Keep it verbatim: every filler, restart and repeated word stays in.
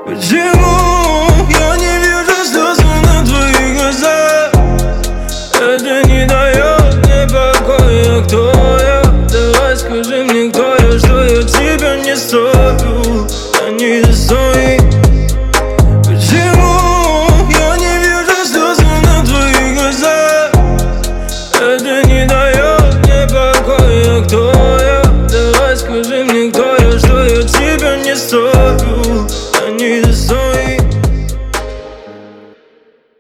Почему я не вижу слезы на твоих глазах? Это не дает мне покоя. Кто я? Давай скажи мне, кто я, что я тебя не стою.